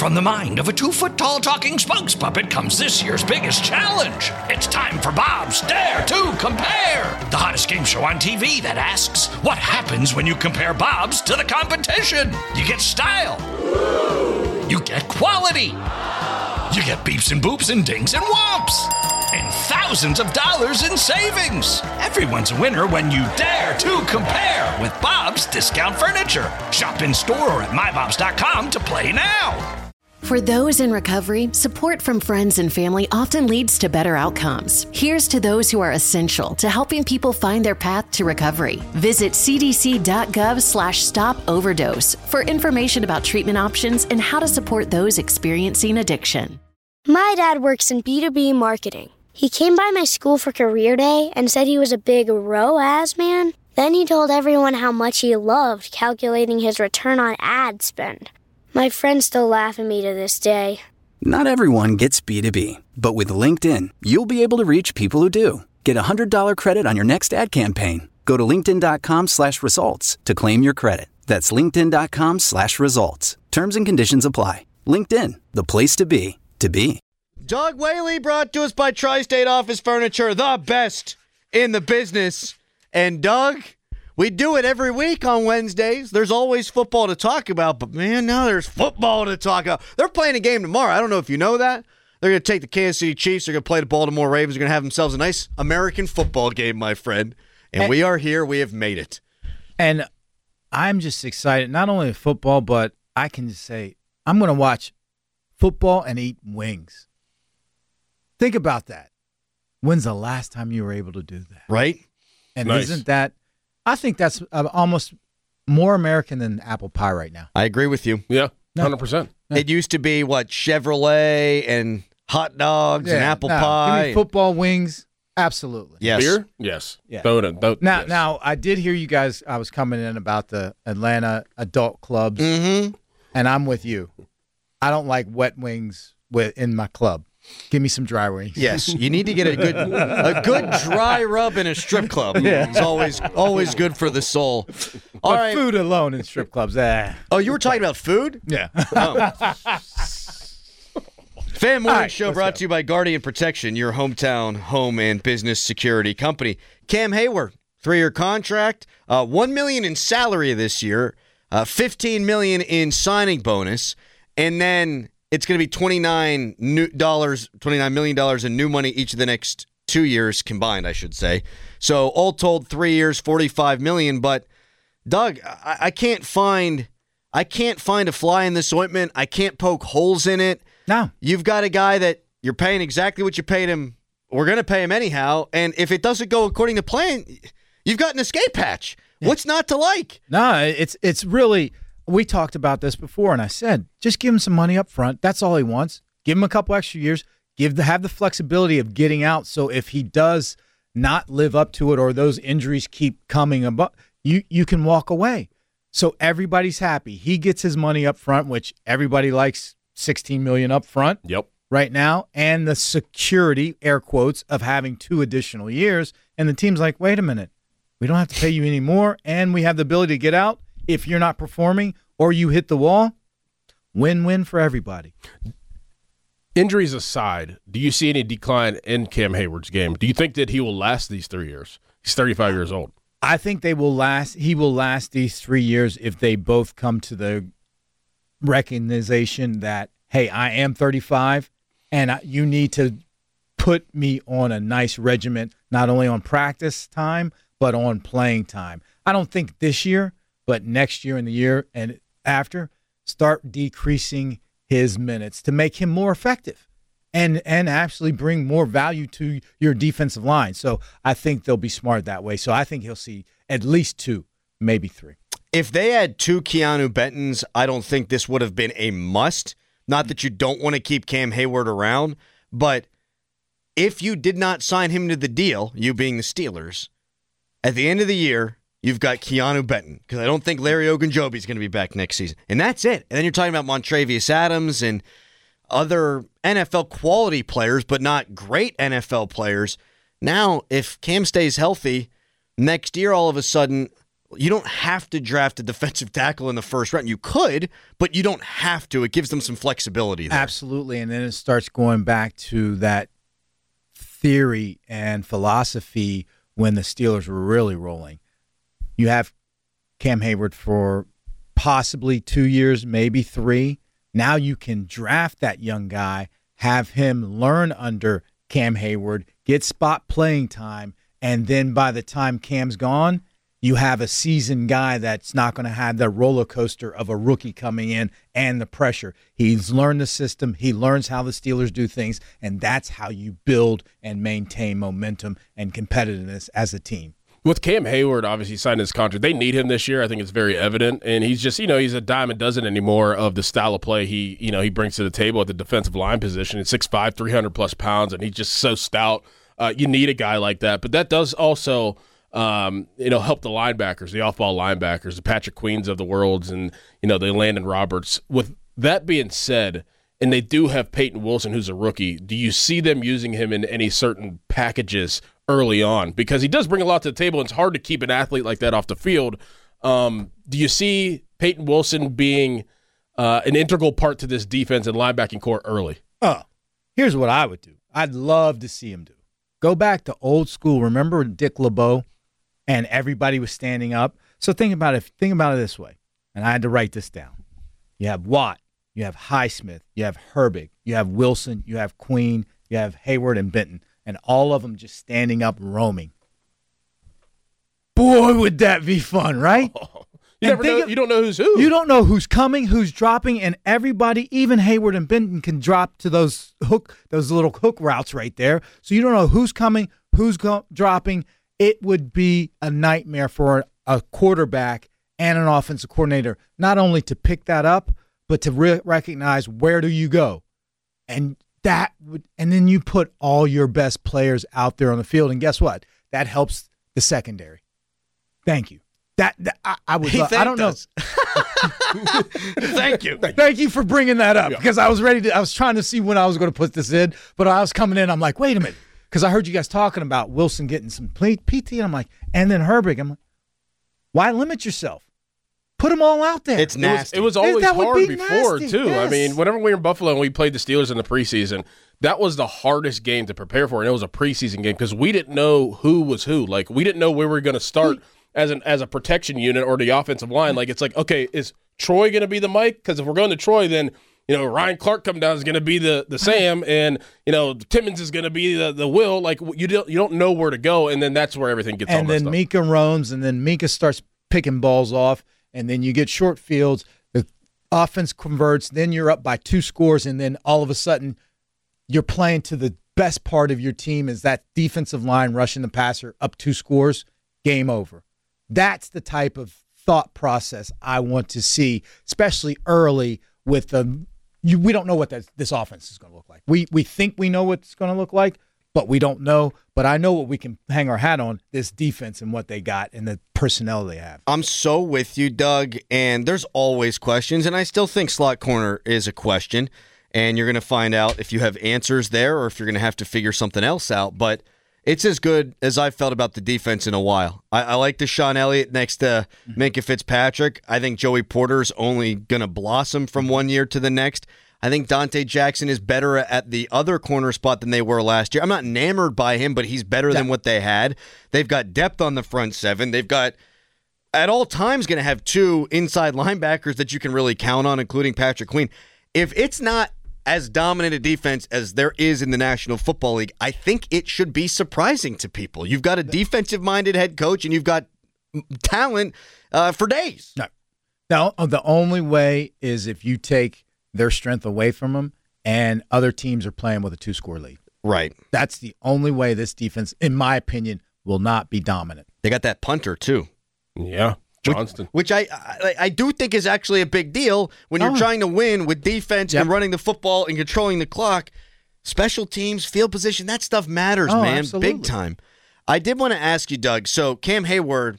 From the mind of a 2-foot-tall talking spokes puppet comes this year's biggest challenge. It's time for Bob's Dare to Compare, the hottest game show on TV that asks, what happens when you compare Bob's to the competition? You get style. You get quality. You get beeps and boops and dings and whomps. And thousands of dollars in savings. Everyone's a winner when you dare to compare with Bob's Discount Furniture. Shop in store or at mybobs.com to play now. For those in recovery, support from friends and family often leads to better outcomes. Here's to those who are essential to helping people find their path to recovery. Visit cdc.gov/stop overdose for information about treatment options and how to support those experiencing addiction. My dad works in B2B marketing. He came by my school for career day and said he was a big ROAS man. Then he told everyone how much he loved calculating his return on ad spend. My friends still laugh at me to this day. Not everyone gets B2B, but with LinkedIn, you'll be able to reach people who do. Get a $100 credit on your next ad campaign. Go to linkedin.com/results to claim your credit. That's linkedin.com/results. Terms and conditions apply. LinkedIn, the place to be, to be. Doug Whaley, brought to us by Tri-State Office Furniture, the best in the business. And Doug, we do it every week on Wednesdays. There's always football to talk about, but man, now there's football to talk about. They're playing a game tomorrow. I don't know if you know that. They're going to take the Kansas City Chiefs. They're going to play the Baltimore Ravens. They're going to have themselves a nice American football game, my friend. And we are here. We have made it. And I'm just excited, not only with football, but I can just say I'm going to watch football and eat wings. Think about that. When's the last time you were able to do that? Right? And Nice. Isn't that – I think that's almost more American than apple pie right now. I agree with you. Yeah, 100%. It used to be, Chevrolet and hot dogs and apple pie. Give me football, wings, absolutely. Yes. Beer? Yes. Yeah. Yes. Now, I did hear you guys – I was coming in about the Atlanta adult clubs, and I'm with you. I don't like wet wings in my club. Give me some dry wings. Yes, you need to get a good dry rub in a strip club. Yeah. It's always good for the soul. All But right. food alone in strip clubs. Oh, you were talking about food? Yeah. Fan Morning All right, Show let's brought go. to you by Guardian Protection, your hometown home and business security company. Cam Hayward, 3-year contract, $1 million in salary this year, $15 million in signing bonus, and then it's going to be $29 million in new money each of the next 2 years combined, I should say. So all told, 3 years, $45 million. But Doug, I can't find a fly in this ointment. I can't poke holes in it. No. You've got a guy that you're paying exactly what you paid him. We're going to pay him anyhow. And if it doesn't go according to plan, you've got an escape hatch. Yeah. What's not to like? No, it's really – we talked about this before, and I said, just give him some money up front. That's all he wants. Give him a couple extra years. Have the flexibility of getting out. So if he does not live up to it or those injuries keep coming, you can walk away. So everybody's happy. He gets his money up front, which everybody likes $16 million up front right now, and the security, air quotes, of having 2 additional years. And the team's like, wait a minute. We don't have to pay you anymore, and we have the ability to get out. If you're not performing or you hit the wall, win-win for everybody. Injuries aside, do you see any decline in Cam Hayward's game? Do you think that he will last these 3 years? He's 35 years old. I think they will last. He will last these 3 years if they both come to the recognition that, hey, I am 35, and you need to put me on a nice regimen, not only on practice time, but on playing time. I don't think this year, but next year and the year and after, start decreasing his minutes to make him more effective and actually bring more value to your defensive line. So I think they'll be smart that way. So I think he'll see at least 2, maybe 3. If they had 2 Keanu Bentons, I don't think this would have been a must. Not that you don't want to keep Cam Hayward around, but if you did not sign him to the deal, you being the Steelers, at the end of the year, you've got Keanu Benton, because I don't think Larry Ogunjobi is going to be back next season. And that's it. And then you're talking about Montravius Adams and other NFL quality players, but not great NFL players. Now, if Cam stays healthy, next year all of a sudden, You don't have to draft a defensive tackle in the first round. You could, but you don't have to. It gives them some flexibility there. Absolutely. And then it starts going back to that theory and philosophy when the Steelers were really rolling. You have Cam Hayward for possibly 2 years, maybe 3. Now you can draft that young guy, have him learn under Cam Hayward, get spot playing time, and then by the time Cam's gone, you have a seasoned guy that's not going to have the roller coaster of a rookie coming in and the pressure. He's learned the system. He learns how the Steelers do things, and that's how you build and maintain momentum and competitiveness as a team. With Cam Hayward obviously signed his contract, they need him this year. I think it's very evident, and he's just, he's a dime a dozen anymore of the style of play he brings to the table at the defensive line position. He's 6'5", 300-plus pounds, and he's just so stout. You need a guy like that, but that does also help the linebackers, the off-ball linebackers, the Patrick Queens of the worlds, and the Landon Roberts. With that being said, and they do have Peyton Wilson, who's a rookie, do you see them using him in any certain packages early on? Because he does bring a lot to the table, and it's hard to keep an athlete like that off the field. Do you see Peyton Wilson being an integral part to this defense and linebacking core early? Here's what I would do. I'd love to see him do. Go back to old school. Remember Dick LeBeau? And everybody was standing up. So think about it this way. And I had to write this down. You have Watt, you have Highsmith, you have Herbig, you have Wilson, you have Queen, you have Hayward and Benton, and all of them just standing up roaming. Boy, would that be fun, right? You don't know who's who. You don't know who's coming, who's dropping, and everybody, even Hayward and Benton, can drop to those little hook routes right there. So you don't know who's coming, who's dropping. It would be a nightmare for a quarterback and an offensive coordinator, not only to pick that up, but to recognize where do you go. And then you put all your best players out there on the field, and guess what? That helps the secondary. Thank you. I would. I don't know. Thank you. Thank you for bringing that up because I was trying to see when I was going to put this in, but I was coming in. I'm like, wait a minute. Because I heard you guys talking about Wilson getting some PT, and I'm like, and then Herbig. I'm like, why limit yourself? Put them all out there. It's nasty. It was always hard before, nasty. too. Yes. I mean, whenever we were in Buffalo and we played the Steelers in the preseason, that was the hardest game to prepare for, and it was a preseason game because we didn't know who was who. Like, we didn't know where we were going to start as a protection unit or the offensive line. Like, it's like, okay, is Troy going to be the Mike? Because if we're going to Troy, then Ryan Clark coming down is going to be the Sam, and Timmons is going to be the Will. Like you don't know where to go, and then that's where everything gets. And then Mika roams, and then Mika starts picking balls off, and then you get short fields. The offense converts, then you're up by 2 scores, and then all of a sudden you're playing to the best part of your team is that defensive line rushing the passer up 2 scores, game over. That's the type of thought process I want to see, especially early with the. We don't know what this offense is going to look like. We think we know what it's going to look like, but we don't know. But I know what we can hang our hat on, this defense and what they got and the personnel they have. I'm so with you, Doug, and there's always questions, and I still think slot corner is a question, and you're going to find out if you have answers there or if you're going to have to figure something else out. But it's as good as I've felt about the defense in a while. I like Deshaun Elliott next to Minkah Fitzpatrick. I think Joey Porter's only going to blossom from one year to the next. I think Dante Jackson is better at the other corner spot than they were last year. I'm not enamored by him, but he's better than what they had. They've got depth on the front 7. They've got, at all times, going to have 2 inside linebackers that you can really count on, including Patrick Queen. If it's not as dominant a defense as there is in the National Football League, I think it should be surprising to people. You've got a defensive-minded head coach, and you've got talent for days. No, the only way is if you take their strength away from them and other teams are playing with a 2-score lead. Right. That's the only way this defense, in my opinion, will not be dominant. They got that punter, too. Yeah. Johnston. Which I do think is actually a big deal when you're trying to win with defense and running the football and controlling the clock. Special teams, field position, that stuff matters, man. Absolutely. Big time. I did want to ask you, Doug, so Cam Hayward,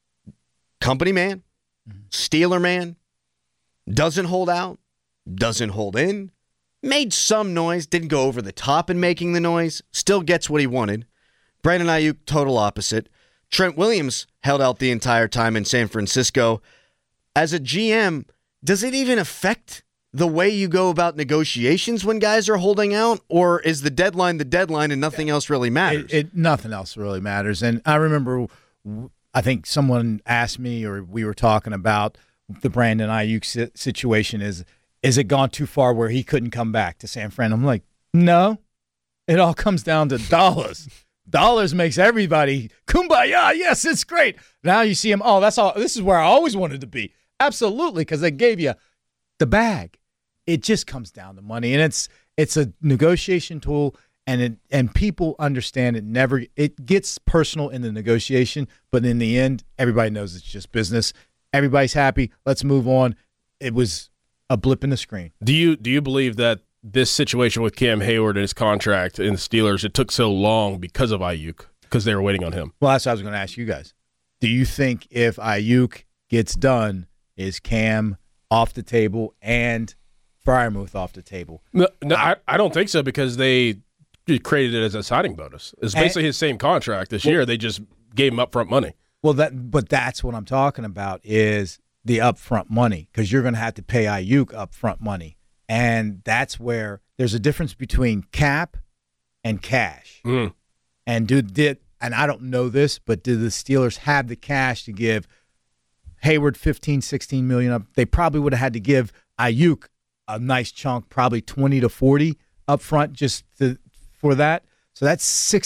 company man, Steeler man, doesn't hold out, doesn't hold in, made some noise, didn't go over the top in making the noise, still gets what he wanted. Brandon Ayuk, total opposite. Trent Williams held out the entire time in San Francisco. As a GM, does it even affect the way you go about negotiations when guys are holding out, or is the deadline and nothing else really matters? Nothing else really matters. And I remember, I think someone asked me, or we were talking about the Brandon Ayuk situation. Is it gone too far where he couldn't come back to San Fran? I'm like, no. It all comes down to dollars. Dollars makes everybody kumbaya. Yes, it's great. Now you see him. Oh, that's all. This is where I always wanted to be. Absolutely, because they gave you the bag. It just comes down to money, and it's a negotiation tool, and people understand it gets personal in the negotiation, but in the end, everybody knows it's just business. Everybody's happy. Let's move on. It was a blip in the screen. Do you believe that this situation with Cam Hayward and his contract in the Steelers, it took so long because of Ayuk, because they were waiting on him? Well, that's what I was going to ask you guys. Do you think if Ayuk gets done, is Cam off the table and Freiermuth off the table? No, I don't think so, because they created it as a signing bonus. It's basically his same contract this year. They just gave him upfront money. Well, but that's what I'm talking about is the upfront money, because you're going to have to pay Ayuk upfront money. And that's where there's a difference between cap and cash. Mm. And and I don't know this, but do the Steelers have the cash to give Hayward 15, 16 million up? They probably would have had to give Ayuk a nice chunk, probably 20 to 40 up front for that. So that's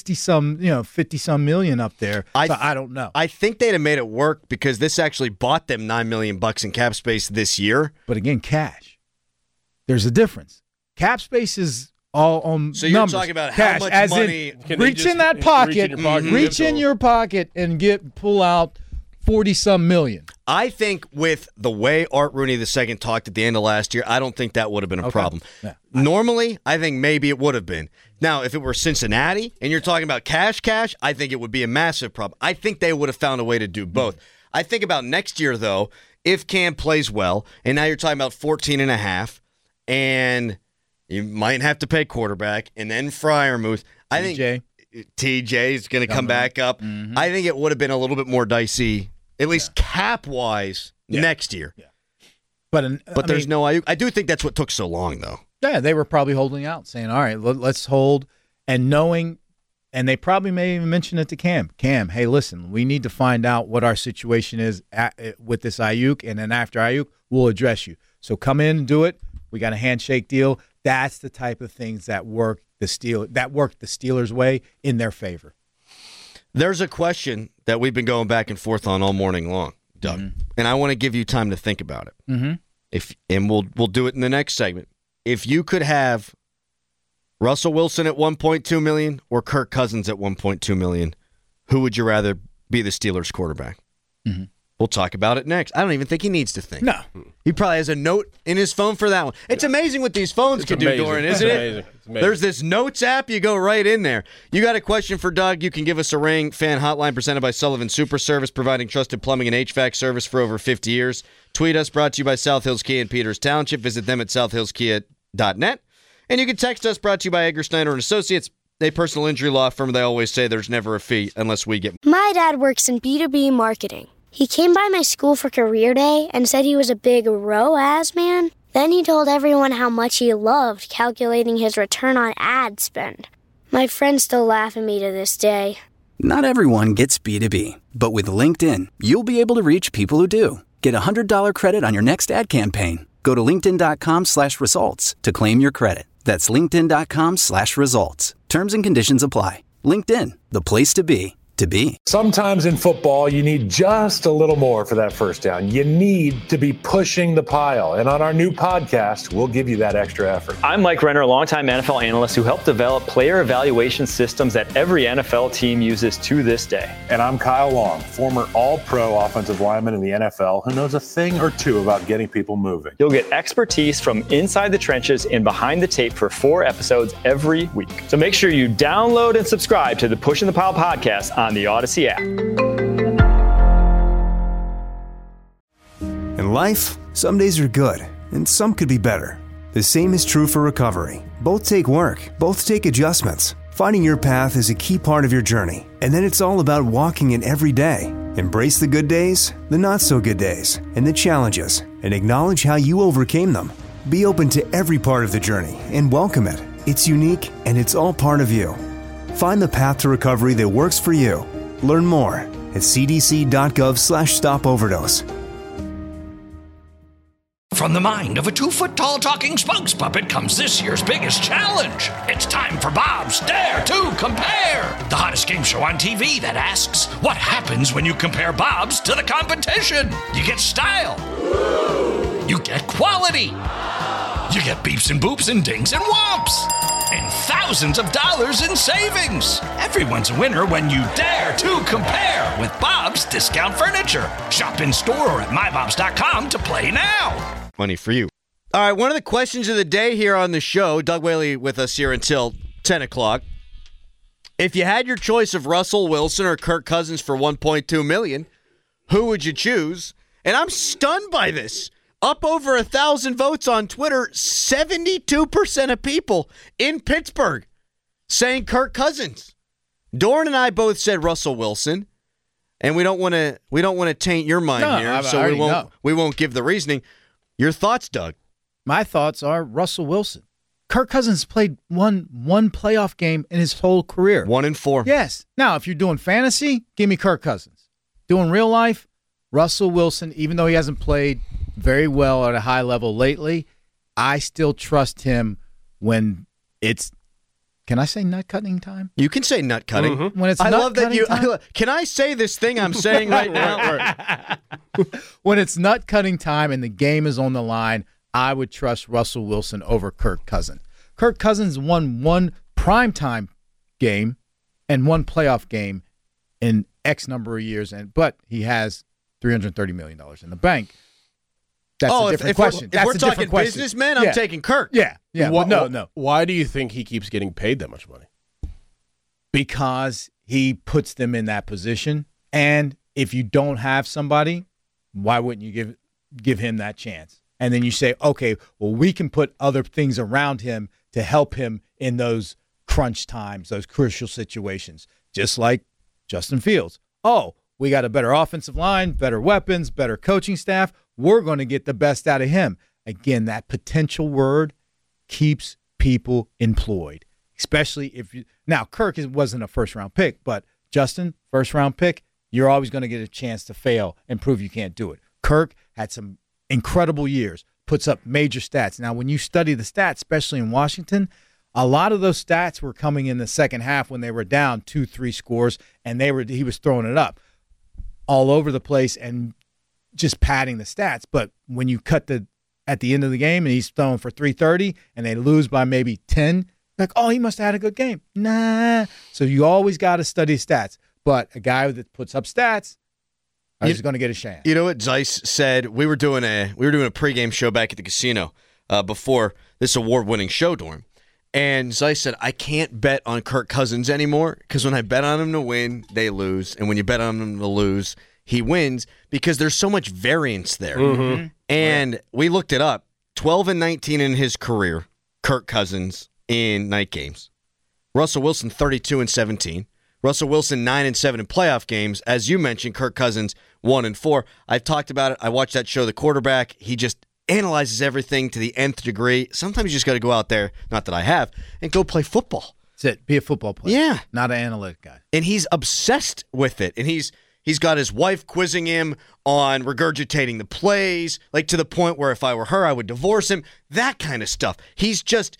50-some million up there. I don't know. I think they'd have made it work because this actually bought them $9 million in cap space this year. But again, cash. There's a difference. Cap space is all on So you're numbers. talking about cash, how much as money... reach in that pocket, reach in your pocket and pull out 40-some million. I think with the way Art Rooney II talked at the end of last year, I don't think that would have been a problem. Yeah. Normally, I think maybe it would have been. Now, if it were Cincinnati and you're talking about cash, I think it would be a massive problem. I think they would have found a way to do both. I think about next year, though, if Cam plays well, and now you're talking about 14.5, and you might have to pay quarterback, and then Freiermuth. I think TJ is going to come back up. Mm-hmm. I think it would have been a little bit more dicey, at least cap-wise, next year. Yeah. But there's no Ayuk. I do think that's what took so long, though. Yeah, they were probably holding out, saying, all right, let's hold, and knowing, and they probably may even mention it to Cam. Cam, hey, listen, we need to find out what our situation is with this Ayuk, and then after Ayuk, we'll address you. So come in and do it. We got a handshake deal. That's the type of things that work the Steelers' way in their favor. There's a question that we've been going back and forth on all morning long, Doug, and I want to give you time to think about it. Mm-hmm. We'll do it in the next segment. If you could have Russell Wilson at $1.2 million or Kirk Cousins at $1.2 million, who would you rather be the Steelers' quarterback? Mm-hmm. We'll talk about it next. I don't even think he needs to think. No. He probably has a note in his phone for that one. It's amazing what these phones can do, Doran, isn't it? It's amazing. There's this Notes app. You go right in there. You got a question for Doug, you can give us a ring. Fan hotline presented by Sullivan Super Service, providing trusted plumbing and HVAC service for over 50 years. Tweet us, brought to you by South Hills Kia in Peters Township. Visit them at southhillskia.net. And you can text us, brought to you by Edgar Snyder & Associates, a personal injury law firm. They always say there's never a fee unless we get... My dad works in B2B marketing. He came by my school for career day and said he was a big ROAS man. Then he told everyone how much he loved calculating his return on ad spend. My friends still laugh at me to this day. Not everyone gets B2B, but with LinkedIn, you'll be able to reach people who do. Get a $100 credit on your next ad campaign. Go to linkedin.com/results to claim your credit. That's linkedin.com/results. Terms and conditions apply. LinkedIn, the place to be. Sometimes in football, you need just a little more for that first down. You need to be pushing the pile. And on our new podcast, we'll give you that extra effort. I'm Mike Renner, a longtime NFL analyst who helped develop player evaluation systems that every NFL team uses to this day. And I'm Kyle Long, former all-pro offensive lineman in the NFL who knows a thing or two about getting people moving. You'll get expertise from inside the trenches and behind the tape for 4 episodes every week. So make sure you download and subscribe to the Pushing the Pile podcast on the Odyssey app. In life, some days are good, and some could be better. The same is true for recovery. Both take work, both take adjustments. Finding your path is a key part of your journey, and then it's all about walking it every day. Embrace the good days, the not-so-good days, and the challenges, and acknowledge how you overcame them. Be open to every part of the journey and welcome it. It's unique, and it's all part of you. Find the path to recovery that works for you. Learn more at cdc.gov/stopoverdose. From the mind of a 2-foot-tall talking spokes puppet comes this year's biggest challenge. It's time for Bob's Dare to Compare, the hottest game show on TV that asks, what happens when you compare Bob's to the competition? You get style. You get quality. You get beeps and boops and dings and whomps. And thousands of dollars in savings. Everyone's a winner when you dare to compare with Bob's Discount Furniture. Shop in store or at mybobs.com to play now. Money for you. All right, one of the questions of the day here on the show, Doug Whaley with us here until 10 o'clock. If you had your choice of Russell Wilson or Kirk Cousins for $1.2 million, who would you choose? And I'm stunned by this. Up over 1,000 votes on Twitter, 72% of people in Pittsburgh saying Kirk Cousins. Dorn and I both said Russell Wilson, and we don't want to taint your mind here, so we won't give the reasoning. Your thoughts, Doug? My thoughts are Russell Wilson. Kirk Cousins played one playoff game in his whole career. 1-4. Yes. Now, if you're doing fantasy, give me Kirk Cousins. Doing real life, Russell Wilson, even though he hasn't played very well at a high level lately, I still trust him when it's, can I say nut cutting time? You can say nut cutting. Mm-hmm. When it's I nut love that you. time? Can I say this thing I'm saying right now? When it's nut cutting time and the game is on the line, I would trust Russell Wilson over Kirk Cousins. Kirk Cousins won one primetime game and one playoff game in X number of years, but he has $330 million in the bank. That's a different question. If we're talking businessmen, I'm taking Kirk. Yeah. No. Why do you think he keeps getting paid that much money? Because he puts them in that position, and if you don't have somebody, why wouldn't you give him that chance? And then you say, okay, well, we can put other things around him to help him in those crunch times, those crucial situations, just like Justin Fields. Oh, we got a better offensive line, better weapons, better coaching staff. We're going to get the best out of him. Again, that potential word keeps people employed, especially if you – now, Kirk wasn't a first-round pick, but Justin, first-round pick, you're always going to get a chance to fail and prove you can't do it. Kirk had some incredible years, puts up major stats. Now, when you study the stats, especially in Washington, a lot of those stats were coming in the second half when they were down 2-3 scores, and he was throwing it up all over the place and just padding the stats. But when you cut at the end of the game and he's throwing for 330 and they lose by maybe 10, like, oh, he must have had a good game. Nah. So you always got to study stats. But a guy that puts up stats is going to get a chance. You know what Zeiss said? We were doing a pregame show back at the casino before this award-winning show, Dorm. And Zeiss said, I can't bet on Kirk Cousins anymore because when I bet on him to win, they lose. And when you bet on him to lose, he wins because there's so much variance there. Mm-hmm. And we looked it up. 12-19 in his career, Kirk Cousins in night games. Russell Wilson, 32-17. Russell Wilson, 9-7 in playoff games. As you mentioned, Kirk Cousins, 1-4. I've talked about it. I watched that show, The Quarterback. He just analyzes everything to the nth degree. Sometimes you just got to go out there, not that I have, and go play football. That's it. Be a football player. Yeah. Not an analytic guy. And he's obsessed with it. And he's got his wife quizzing him on regurgitating the plays, like to the point where if I were her, I would divorce him. That kind of stuff. He's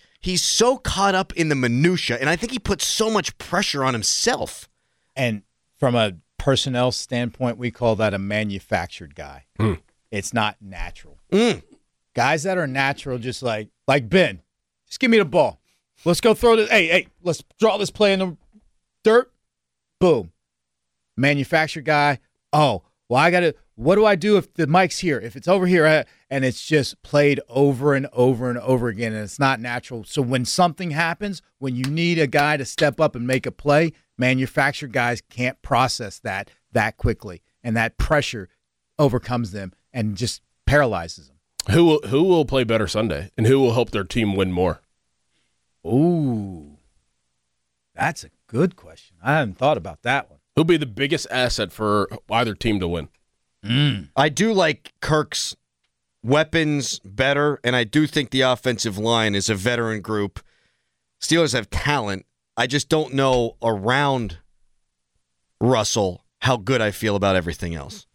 so caught up in the minutia, and I think he puts so much pressure on himself. And from a personnel standpoint, we call that a manufactured guy. It's not natural. Guys that are natural, just like Ben, just give me the ball. Let's go throw this. Hey, let's draw this play in the dirt. Boom. Manufactured guy. Oh, well, what do I do if the mic's here? If it's over here, and it's just played over and over and over again, and it's not natural. So when something happens, when you need a guy to step up and make a play, manufactured guys can't process that quickly, and that pressure overcomes them and just paralyzes them. Who will play better Sunday, and who will help their team win more? Ooh. That's a good question. I hadn't thought about that one. Who'll be the biggest asset for either team to win? I do like Kirk's weapons better, and I do think the offensive line is a veteran group. Steelers have talent. I just don't know around Russell how good I feel about everything else.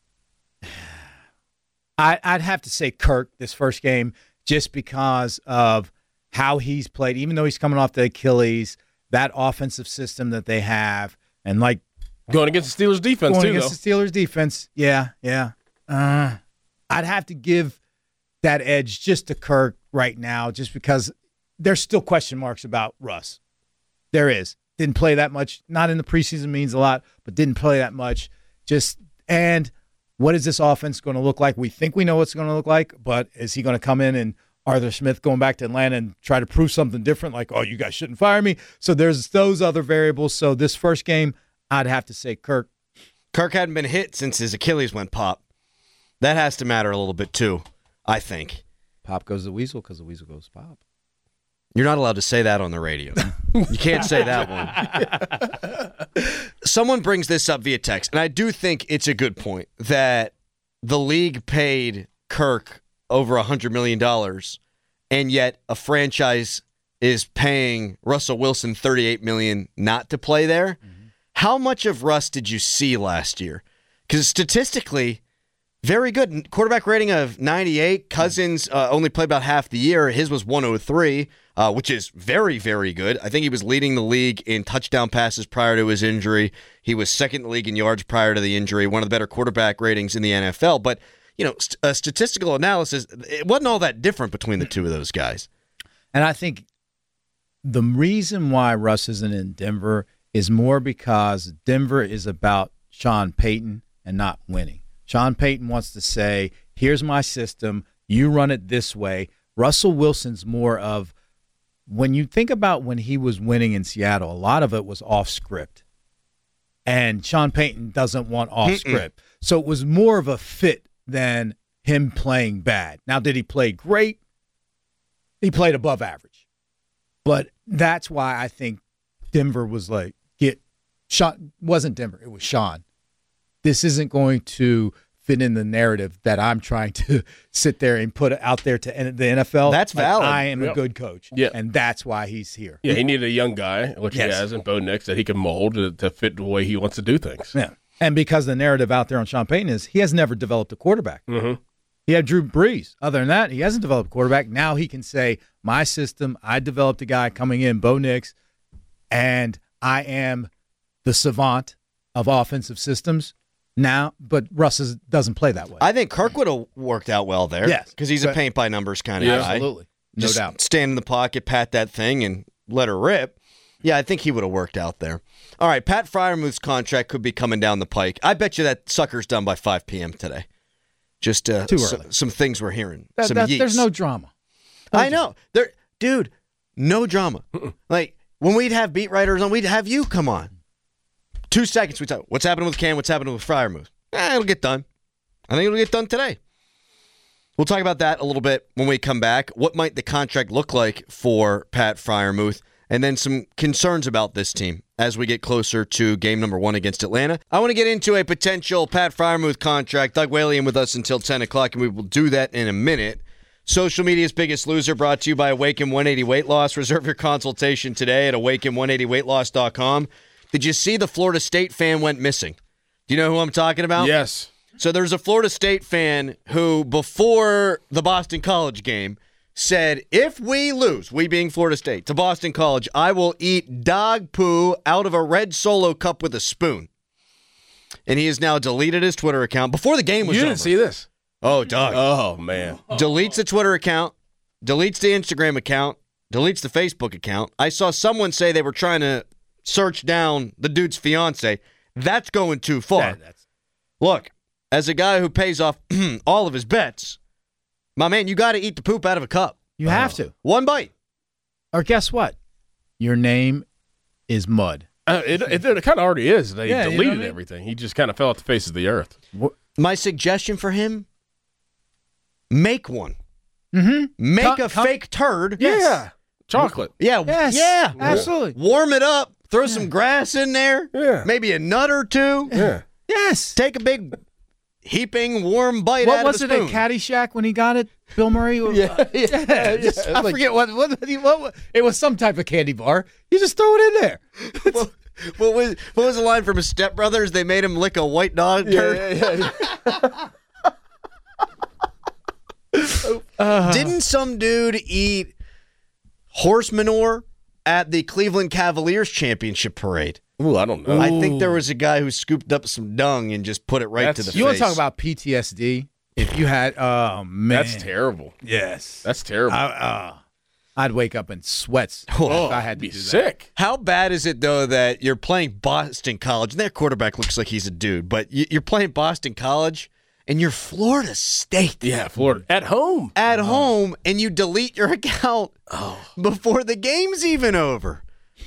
I'd have to say Kirk this first game just because of how he's played, even though he's coming off the Achilles, that offensive system that they have, and like going against the Steelers defense going too. Against the Steelers defense, yeah. I'd have to give that edge just to Kirk right now, just because there's still question marks about Russ. There is. Didn't play that much. Not in the preseason means a lot, but didn't play that much. And what is this offense going to look like? We think we know what's going to look like, but is he going to come in and Arthur Smith going back to Atlanta and try to prove something different, like, oh, you guys shouldn't fire me? So there's those other variables. So this first game, I'd have to say Kirk. Kirk hadn't been hit since his Achilles went pop. That has to matter a little bit too, I think. Pop goes the weasel because the weasel goes pop. You're not allowed to say that on the radio. You can't say that one. Someone brings this up via text, and I do think it's a good point that the league paid Kirk over $100 million, and yet a franchise is paying Russell Wilson $38 million not to play there. Mm-hmm. How much of Russ did you see last year? Because statistically, very good. Quarterback rating of 98. Cousins only played about half the year. His was 103, which is very, very good. I think he was leading the league in touchdown passes prior to his injury. He was second in the league in yards prior to the injury, one of the better quarterback ratings in the NFL. But, a statistical analysis, it wasn't all that different between the two of those guys. And I think the reason why Russ isn't in Denver is more because Denver is about Sean Payton and not winning. Sean Payton wants to say, here's my system, you run it this way. Russell Wilson's more of, when you think about when he was winning in Seattle, a lot of it was off script. And Sean Payton doesn't want off script. So it was more of a fit than him playing bad. Now, did he play great? He played above average. But that's why I think Denver was like, wasn't Denver, it was Sean. This isn't going to fit in the narrative that I'm trying to sit there and put out there to the NFL. That's valid. I am a good coach, and that's why he's here. Yeah, he needed a young guy, which he has in Bo Nix, that he can mold to fit the way he wants to do things. Yeah, and because the narrative out there on Sean Payton is he has never developed a quarterback. Mm-hmm. He had Drew Brees. Other than that, he hasn't developed a quarterback. Now he can say, my system, I developed a guy coming in, Bo Nix, and I am the savant of offensive systems. Now, but Russ doesn't play that way. I think Kirk would have worked out well there. Yes. Because he's a paint-by-numbers kind of guy. Absolutely. No Just doubt. Stand in the pocket, pat that thing, and let her rip. Yeah, I think he would have worked out there. All right, Pat Freiermuth's contract could be coming down the pike. I bet you that sucker's done by 5 p.m. today. Just Too early. Some things we're hearing. There's no drama. I know. Dude, no drama. Like, when we'd have beat writers on, we'd have you come on. 2 seconds, we talk. What's happening with Cam? What's happening with Freiermuth? It'll get done. I think it'll get done today. We'll talk about that a little bit when we come back. What might the contract look like for Pat Freiermuth? And then some concerns about this team as we get closer to game number 1 against Atlanta. I want to get into a potential Pat Freiermuth contract. Doug Whaley in with us until 10 o'clock, and we will do that in a minute. Social media's biggest loser brought to you by Awaken 180 Weight Loss. Reserve your consultation today at awaken180weightloss.com. Did you see the Florida State fan went missing? Do you know who I'm talking about? Yes. So there's a Florida State fan who, before the Boston College game, said, if we lose, we being Florida State, to Boston College, I will eat dog poo out of a red Solo cup with a spoon. And he has now deleted his Twitter account before the game was over. You didn't see this? Oh, Doug. Oh, man. Deletes the Twitter account, deletes the Instagram account, deletes the Facebook account. I saw someone say they were trying to search down the dude's fiance. That's going too far. Look, as a guy who pays off all of his bets, my man, you got to eat the poop out of a cup. You have to. One bite. Or guess what? Your name is mud. It kind of already is. They deleted you know what I mean? everything. He just kind of fell off the face of the earth. My suggestion for him, make one. Mm-hmm. Make a fake turd. Yes. Chocolate. Yeah, Yes, yeah, absolutely. Warm it up. Throw some grass in there. Yeah. Maybe a nut or two. Yeah. Yes. Take a big heaping warm bite What out was of it a at spoon. Caddyshack when he got it, Bill Murray? I forget what it was. Some type of candy bar. You just throw it in there. What was the line from his Step Brothers? They made him lick a white dog turd. Didn't some dude eat horse manure at the Cleveland Cavaliers championship parade? Ooh, I don't know. I think there was a guy who scooped up some dung and just put it right to the face. You want to talk about PTSD? If you had, oh man, That's terrible. Yes, That's terrible. I'd wake up in sweats if I had to be do that. sick. How bad is it, though, that you're playing Boston College, and their quarterback looks like he's a dude, but you're playing Boston College, and you're Florida State. Yeah, Florida. At home. At home, and you delete your account before the game's even over.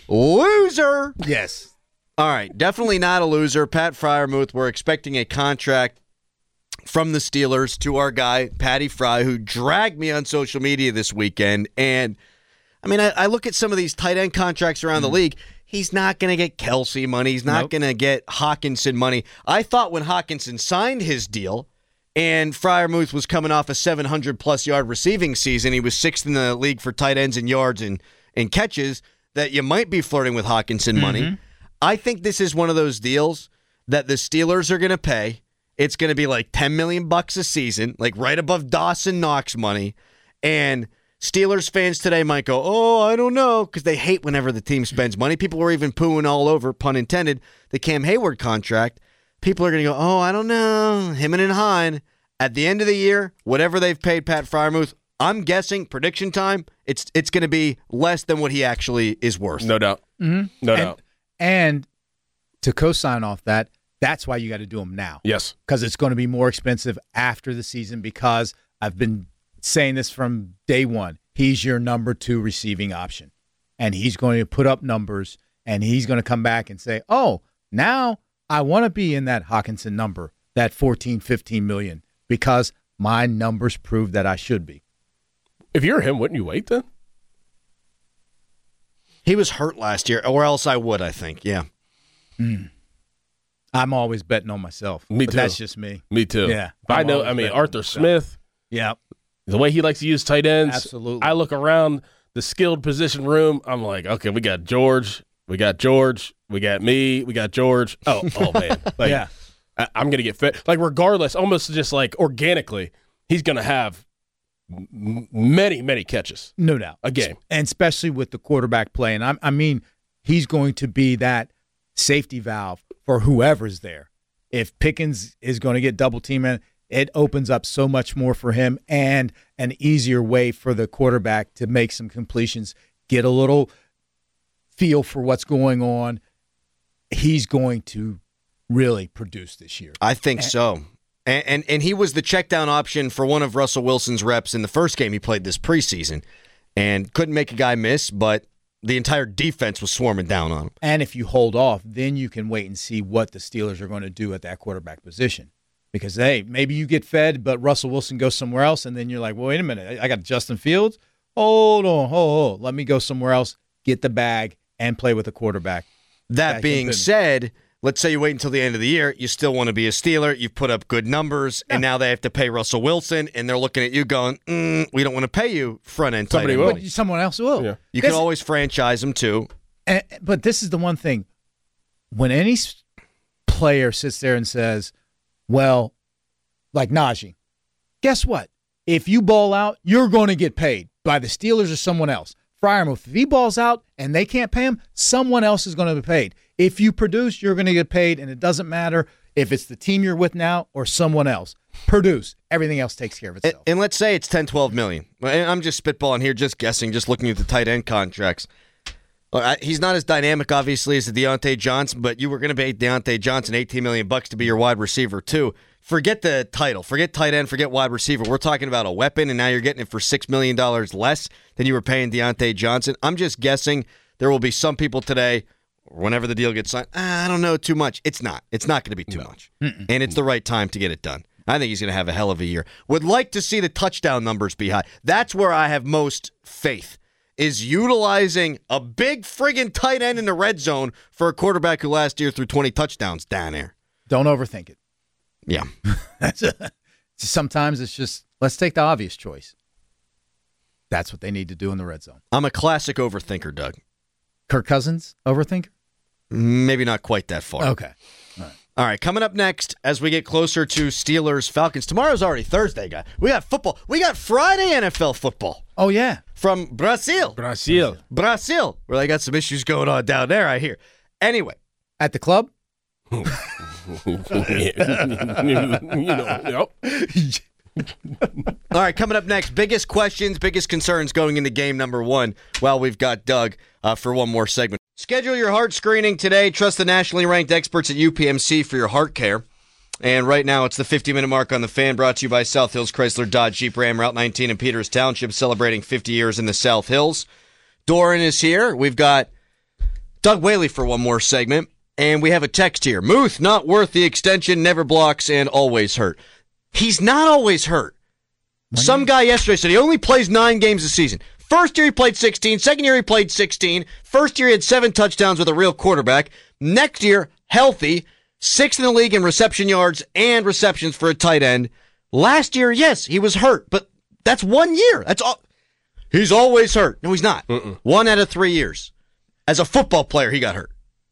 Loser. Yes. All right, definitely not a loser. Pat Freiermuth, we're expecting a contract from the Steelers to our guy, Patty Fry, who dragged me on social media this weekend. And, I mean, I look at some of these tight end contracts around the league. He's not going to get Kelsey money. He's not going to get Hawkinson money. I thought when Hawkinson signed his deal and Freiermuth was coming off a 700-plus yard receiving season, he was sixth in the league for tight ends and yards and catches, that you might be flirting with Hawkinson money. I think this is one of those deals that the Steelers are going to pay. It's going to be like $10 million a season, like right above Dawson Knox money. And Steelers fans today might go, oh, I don't know, because they hate whenever the team spends money. People were even pooing all over, pun intended, the Cam Hayward contract. People are going to go, oh, I don't know, him and Hine. At the end of the year, whatever they've paid Pat Freiermuth, I'm guessing, prediction time, it's going to be less than what he actually is worth. No doubt. No doubt. And to co-sign off that, that's why you got to do them now. Yes. Because it's going to be more expensive after the season, because I've been saying this from day one. He's your number 2 receiving option. And he's going to put up numbers, and he's going to come back and say, oh, now I want to be in that Hawkinson number, that 14, 15 million, because my numbers prove that I should be. If you're him, wouldn't you wait then? He was hurt last year, or else I would, I think. Yeah. I'm always betting on myself. Me but too. That's just me. Me too. Yeah. I know. always I mean, betting on Arthur myself. Smith, Yeah. the way he likes to use tight ends. Absolutely. I look around the skilled position room. I'm like, okay, we got George. We got George. We got me. We got George. Oh man. Like, Yeah. I'm going to get fit. Like, regardless, almost just like organically, he's going to have many catches. No doubt. A game. And especially with the quarterback play. And I mean, he's going to be that safety valve for whoever's there. If Pickens is going to get double teamed, it opens up so much more for him and an easier way for the quarterback to make some completions, get a little feel for what's going on. He's going to really produce this year. I think so. And he was the check down option for one of Russell Wilson's reps in the first game he played this preseason, and couldn't make a guy miss, but the entire defense was swarming down on him. And if you hold off, then you can wait and see what the Steelers are going to do at that quarterback position. Because, hey, maybe you get fed, but Russell Wilson goes somewhere else, and then you're like, well, wait a minute, I got Justin Fields? Hold on, let me go somewhere else, get the bag, and play with the quarterback. That being said, let's say you wait until the end of the year, you still want to be a Steeler, you've put up good numbers, and now they have to pay Russell Wilson, and they're looking at you going, we don't want to pay you front-end tight end money. But someone else will. Yeah. You can always franchise them, too. But this is the one thing. When any player sits there and says, well, like Najee, guess what? If you ball out, you're going to get paid by the Steelers or someone else. Freiermuth, if he balls out and they can't pay him, someone else is going to be paid. If you produce, you're going to get paid, and it doesn't matter if it's the team you're with now or someone else. Produce. Everything else takes care of itself. And let's say it's $10, $12 million. And I'm just spitballing here, just guessing, just looking at the tight end contracts. He's not as dynamic, obviously, as Deontay Johnson, but you were going to pay Deontay Johnson $18 million to be your wide receiver, too. Forget the title. Forget tight end. Forget wide receiver. We're talking about a weapon, and now you're getting it for $6 million less than you were paying Deontay Johnson. I'm just guessing there will be some people today, whenever the deal gets signed, I don't know, too much. It's not. It's not going to be too much. And it's the right time to get it done. I think he's going to have a hell of a year. Would like to see the touchdown numbers be high. That's where I have most faith, is utilizing a big friggin' tight end in the red zone for a quarterback who last year threw 20 touchdowns down there. Don't overthink it. Yeah. Sometimes it's just, let's take the obvious choice. That's what they need to do in the red zone. I'm a classic overthinker, Doug. Kirk Cousins, overthinker? Maybe not quite that far. Okay. All right, coming up next as we get closer to Steelers-Falcons. Tomorrow's already Thursday, guy. We got football. We got Friday NFL football. Oh, yeah. From Brazil, where they got some issues going on down there, I hear. Anyway. At the club? Yep. All right, coming up next, biggest questions, biggest concerns going into game number 1. Well, we've got Doug for one more segment. Schedule your heart screening today. Trust the nationally ranked experts at UPMC for your heart care. And right now, it's the 50-minute mark on the Fan, brought to you by South Hills Chrysler Dodge Jeep Ram, Route 19 in Peters Township, celebrating 50 years in the South Hills. Doran is here. We've got Doug Whaley for one more segment. And we have a text here. Muth, not worth the extension, never blocks, and always hurt. He's not always hurt. Some guy yesterday said he only plays 9 games a season. First year he played 16. Second year he played 16. First year he had 7 touchdowns with a real quarterback. Next year, healthy, 6th in the league in reception yards and receptions for a tight end. Last year, yes, he was hurt, but that's 1 year. That's all. He's always hurt. No, he's not. 1 out of 3 years. As a football player, he got hurt.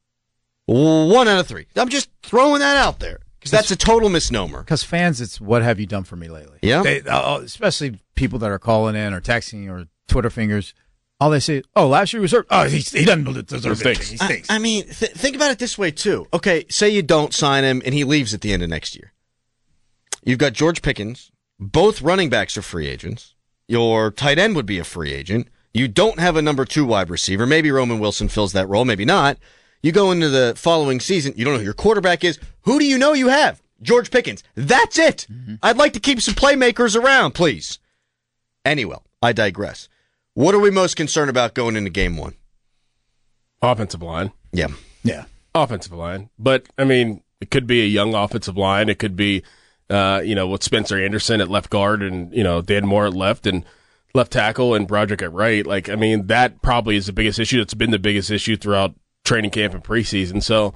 1 out of 3. I'm just throwing that out there because that's a total misnomer. Because fans, it's what have you done for me lately? Yeah. Especially people that are calling in or texting or Twitter fingers. All they say, oh, last year he was hurt. Oh, he doesn't deserve it. He stinks. I mean, think about it this way, too. Okay, say you don't sign him and he leaves at the end of next year. You've got George Pickens. Both running backs are free agents. Your tight end would be a free agent. You don't have a number 2 wide receiver. Maybe Roman Wilson fills that role, maybe not. You go into the following season, you don't know who your quarterback is. Who do you know you have? George Pickens. That's it. I'd like to keep some playmakers around, please. Anyway, I digress. What are we most concerned about going into game 1? Offensive line. Yeah. Offensive line. But, I mean, it could be a young offensive line. It could be, with Spencer Anderson at left guard and, Dan Moore at left and left tackle and Broderick at right. Like, I mean, that probably is the biggest issue. It's been the biggest issue throughout training camp and preseason. So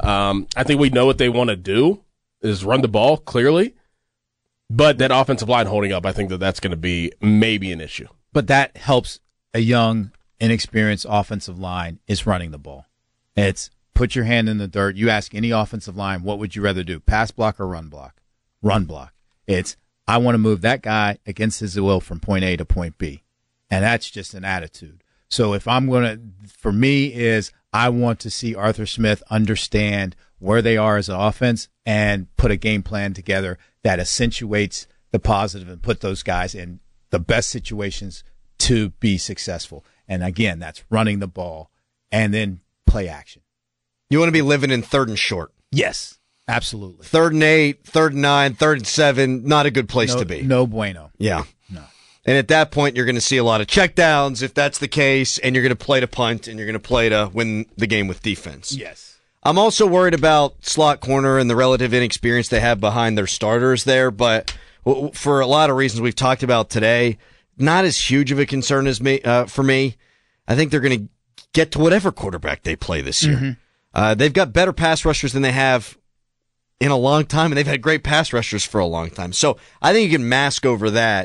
I think we know what they want to do is run the ball, clearly. But that offensive line holding up, I think that's going to be maybe an issue. But that helps a young, inexperienced offensive line is running the ball. It's put your hand in the dirt. You ask any offensive line, what would you rather do, pass block or run block? Run block. It's, I want to move that guy against his will from point A to point B. And that's just an attitude. So if I'm going to, for me is I want to see Arthur Smith understand where they are as an offense and put a game plan together that accentuates the positive and put those guys in the best situations to be successful. And again, that's running the ball and then play action. You want to be living in 3rd and short. Yes, absolutely. 3rd and 8, 3rd and 9, 3rd and 7, not a good place to be. No bueno. Yeah. No. And at that point, you're going to see a lot of checkdowns if that's the case, and you're going to play to punt, and you're going to play to win the game with defense. Yes. I'm also worried about slot corner and the relative inexperience they have behind their starters there, but for a lot of reasons we've talked about today, not as huge of a concern as for me. I think they're going to get to whatever quarterback they play this year. They've got better pass rushers than they have in a long time, and they've had great pass rushers for a long time. So I think you can mask over that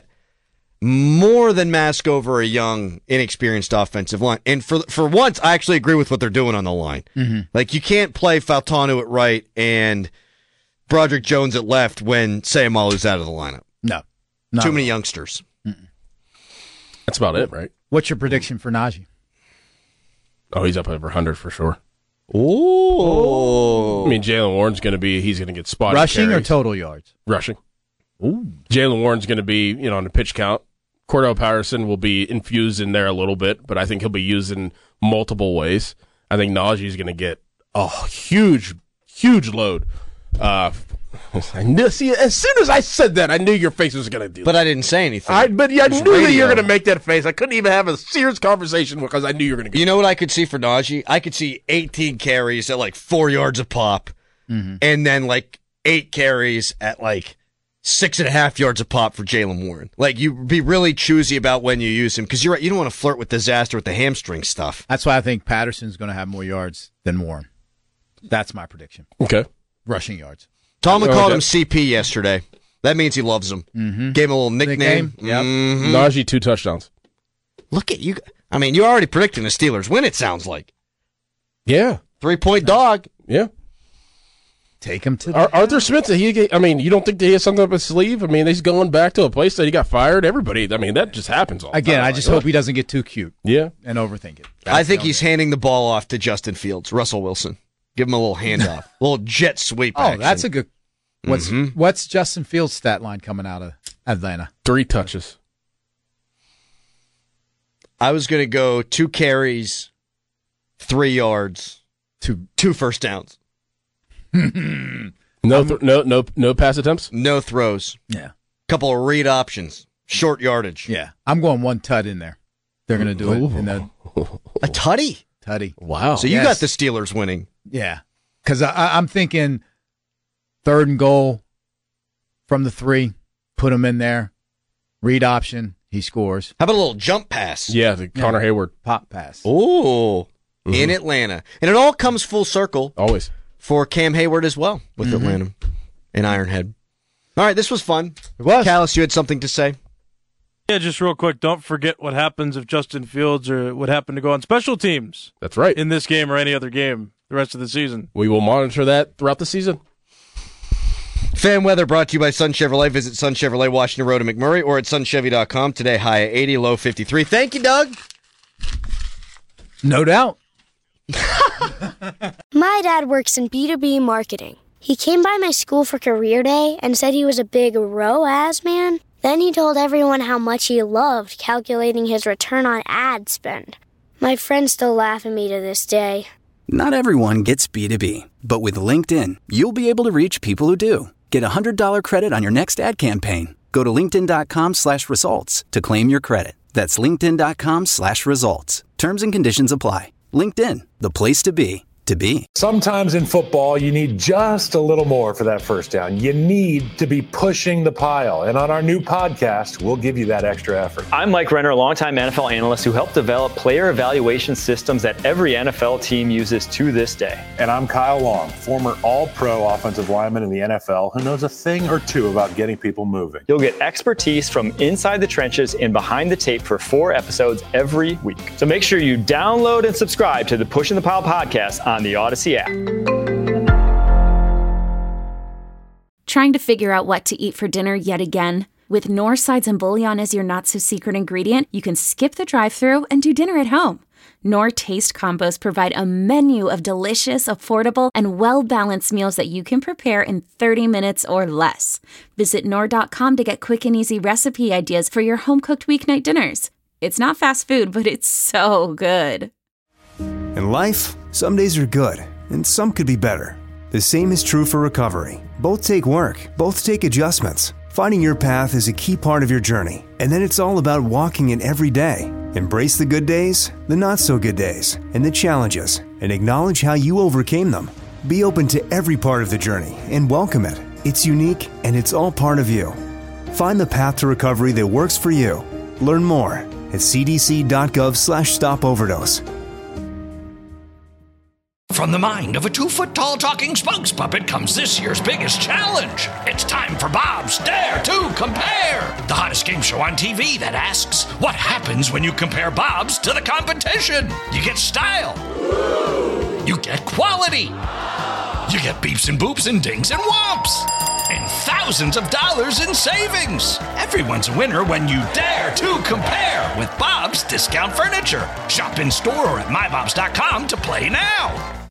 more than mask over a young, inexperienced offensive line. And for once, I actually agree with what they're doing on the line. Like, you can't play Faltanu at right and Broderick Jones at left when Sayamalu's out of the lineup. No. Too many youngsters. That's about it, right? What's your prediction for Najee? Oh, he's up over 100 for sure. Ooh. I mean, Jaylen Warren's going to be, he's going to get spotted. Rushing carries. or total yards? Rushing. Ooh. Jaylen Warren's going to be, on the pitch count. Cordell Patterson will be infused in there a little bit, but I think he'll be used in multiple ways. I think Najee's going to get a huge load. I knew, see, as soon as I said that, I knew your face was going to do that. But I didn't say anything. I knew that you were going to make that face. I couldn't even have a serious conversation because I knew you were going to get You know what I could see for Najee? I could see 18 carries at like 4 yards a pop, and then like 8 carries at like 6.5 yards a pop for Jaylen Warren. Like, you be really choosy about when you use him because you're right. You don't want to flirt with disaster with the hamstring stuff. That's why I think Patterson's going to have more yards than Warren. That's my prediction. Okay. Rushing yards. Tomlin called him CP yesterday. That means he loves him. Mm-hmm. Gave him a little nickname. Yep. Mm-hmm. Najee, 2 touchdowns. Look at you. I mean, you're already predicting the Steelers win, it sounds like. Yeah. 3-point dog. Yeah. Take him to Arthur Smith, you don't think that he has something up his sleeve? I mean, he's going back to a place that he got fired. Everybody, I mean, that just happens all the time. Again, I just hope he doesn't get too cute. Yeah. And overthink it. I think he's handing the ball off to Justin Fields, Russell Wilson. Give him a little handoff. A little jet sweep action. That's a good... What's Justin Fields' stat line coming out of Atlanta? 3 touches. I was going to go 2 carries, 3 yards, 2 first downs. No pass attempts? No throws. Yeah. Couple of read options. Short yardage. Yeah. I'm going 1 tut in there. They're going to do it in the a tutty. Wow. So you got the Steelers winning. Yeah. Because I'm thinking 3rd and goal from the 3. Put him in there. Read option. He scores. How about a little jump pass? Yeah, the Connor Hayward pop pass. Oh, in Atlanta. And it all comes full circle. Always. For Cam Hayward as well with Atlanta and Ironhead. All right, this was fun. It was. Callis, you had something to say? Yeah, just real quick, don't forget what happens if Justin Fields would happen to go on special teams. That's right. In this game or any other game the rest of the season. We will monitor that throughout the season. Fan weather brought to you by Sun Chevrolet. Visit Sun Chevrolet, Washington Road in McMurray or at sunchevy.com. Today, high at 80, low 53. Thank you, Doug. No doubt. My dad works in B2B marketing. He came by my school for career day and said he was a big ROAS man. Then he told everyone how much he loved calculating his return on ad spend. My friends still laugh at me to this day. Not everyone gets B2B, but with LinkedIn, you'll be able to reach people who do. Get a $100 credit on your next ad campaign. Go to linkedin.com/results to claim your credit. That's linkedin.com/results. Terms and conditions apply. LinkedIn, the place to be. Sometimes in football, you need just a little more for that first down. You need to be pushing the pile. And on our new podcast, we'll give you that extra effort. I'm Mike Renner, a longtime NFL analyst who helped develop player evaluation systems that every NFL team uses to this day. And I'm Kyle Long, former all-pro offensive lineman in the NFL who knows a thing or two about getting people moving. You'll get expertise from inside the trenches and behind the tape for 4 episodes every week. So make sure you download and subscribe to the Pushing the Pile podcast on the Odyssey app. Trying to figure out what to eat for dinner yet again? With Knorr sides and bouillon as your not-so-secret ingredient, you can skip the drive-thru and do dinner at home. Knorr Taste Combos provide a menu of delicious, affordable, and well-balanced meals that you can prepare in 30 minutes or less. Visit Knorr.com to get quick and easy recipe ideas for your home-cooked weeknight dinners. It's not fast food, but it's so good. In life, some days are good, and some could be better. The same is true for recovery. Both take work, both take adjustments. Finding your path is a key part of your journey, and then it's all about walking it every day. Embrace the good days, the not-so-good days, and the challenges, and acknowledge how you overcame them. Be open to every part of the journey and welcome it. It's unique, and it's all part of you. Find the path to recovery that works for you. Learn more at cdc.gov/stopoverdose. From the mind of a 2-foot-tall talking spokes puppet comes this year's biggest challenge. It's time for Bob's Dare to Compare, the hottest game show on TV that asks, what happens when you compare Bob's to the competition? You get style. You get quality. You get beeps and boops and dings and whomps. And thousands of dollars in savings. Everyone's a winner when you dare to compare with Bob's Discount Furniture. Shop in store or at mybobs.com to play now.